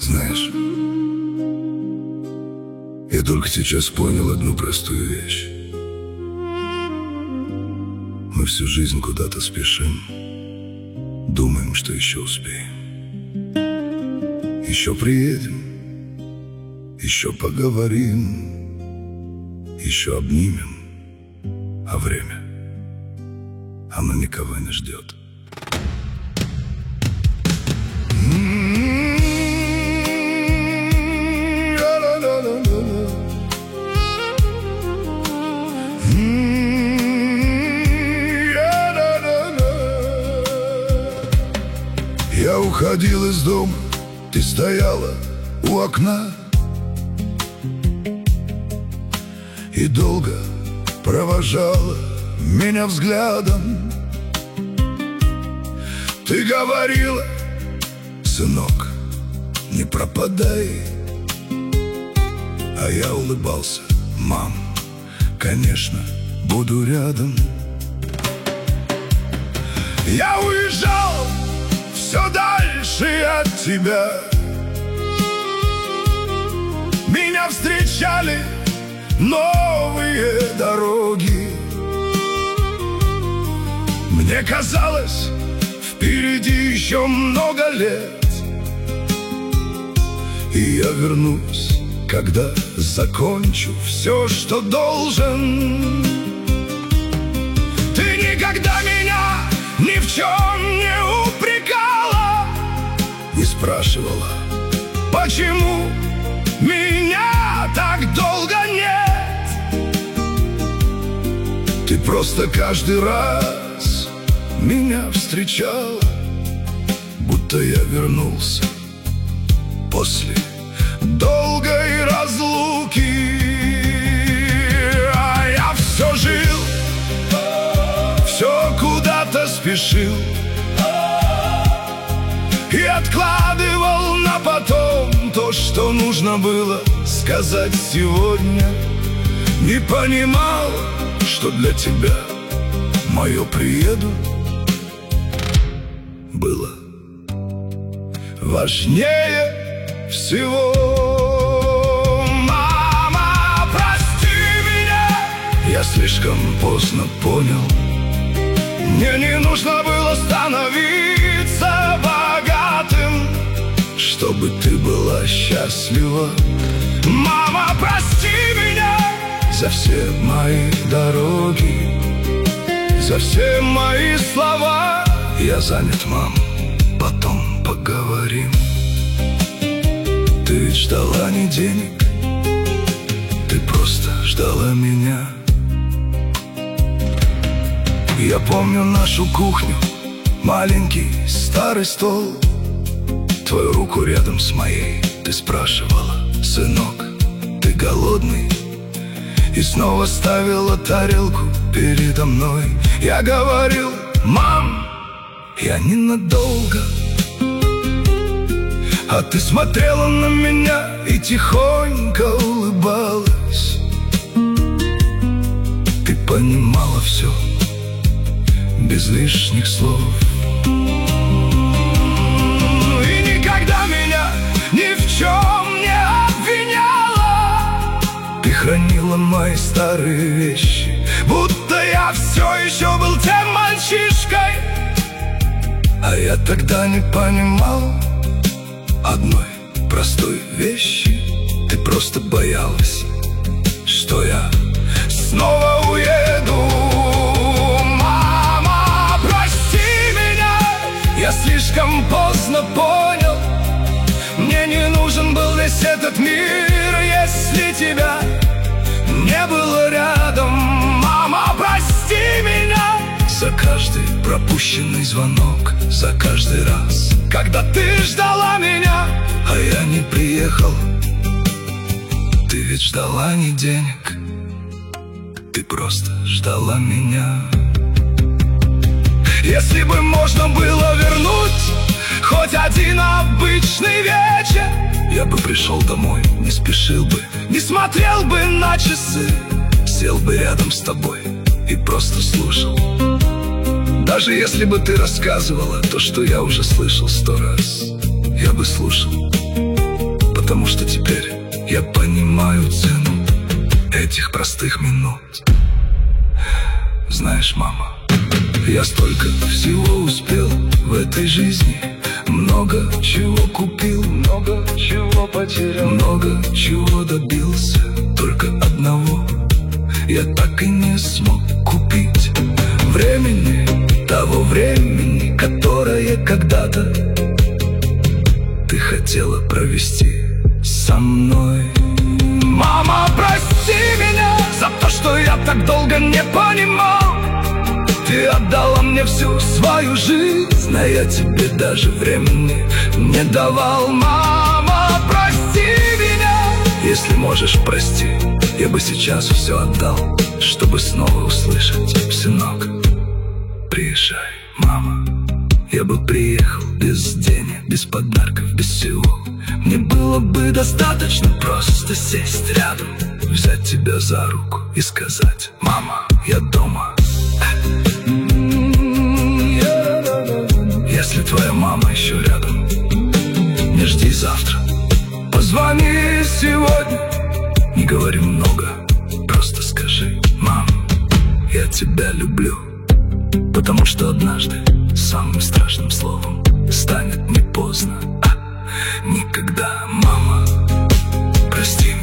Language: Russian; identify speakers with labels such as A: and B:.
A: Знаешь, я только сейчас понял одну простую вещь. Мы всю жизнь куда-то спешим, думаем, что еще успеем. Еще приедем, еще поговорим, еще обнимем, а время, оно никого не ждет. Я уходил из дома, ты стояла у окна и долго провожала меня взглядом. Ты говорила: сынок, не пропадай. А я улыбался: мам, конечно, буду рядом. Я уезжал все дальше от тебя. Меня встречали новые дороги. Мне казалось, впереди еще много лет, и я вернусь, когда закончу все, что должен. Ты никогда меня ни в чем не упрекала, не спрашивала, почему меня так долго нет. Ты просто каждый раз меня встречала, будто я вернулся после долгой разлуки. А я все жил, все куда-то спешил и откладывал на потом то, что нужно было сказать сегодня. Не понимал, что для тебя мое «приеду» было важнее всего. Мама, прости меня, я слишком поздно понял. Мне не нужно было становиться богатым, чтобы ты была счастлива. Мама, прости меня за все мои дороги, за все мои слова. Я занят, мам, потом поговорим. Ты ведь ждала не денег, ты просто ждала меня. Я помню нашу кухню, маленький старый стол, твою руку рядом с моей. Ты спрашивала: сынок, ты голодный? И снова ставила тарелку передо мной. Я говорил: мам, я ненадолго. А ты смотрела на меня и тихонько улыбалась. Ты понимала все без лишних слов. И никогда меня ни в чем не обвиняла. Ты хранила мои старые вещи, будто я все еще был тем мальчишкой. А я тогда не понимал одной простой вещи. Ты просто боялась, что я снова уеду. Мама, прости меня, я слишком поздно понял. Мне не нужен был весь этот мир, если тебя не было рядом. Мама, прости меня за каждый пропущенный звонок, за каждый раз, когда ты ждала меня, а я не приехал. Ты ведь ждала не денег, ты просто ждала меня. Если бы можно было вернуть хоть один обычный вечер, я бы пришел домой, не спешил бы, не смотрел бы на часы, сел бы рядом с тобой и просто слушал. Даже если бы ты рассказывала то, что я уже слышал 100 раз, я бы слушал. потому что теперь я понимаю цену этих простых минут. Знаешь, мама, я столько всего успел в этой жизни. Много чего купил, много чего потерял, много чего добился. Только одного я так и не смог купить: времени, того времени, которое когда-то ты хотела провести со мной. Мама, прости меня за то, что я так долго не понимал. Ты отдала мне всю свою жизнь, а я тебе даже времени не давал. Мама, прости меня. Если можешь, прости. Я бы сейчас все отдал, чтобы снова услышать: сынок, приезжай. Мама, я бы приехал без денег, без подарков, без всего. Мне было бы достаточно просто сесть рядом, взять тебя за руку и сказать: мама, я дома. Если твоя мама еще рядом, не жди завтра, позвони сегодня. Не говори много, просто скажи: мам, я тебя люблю. Потому что однажды самым страшным словом станет не поздно никогда. Мама, прости.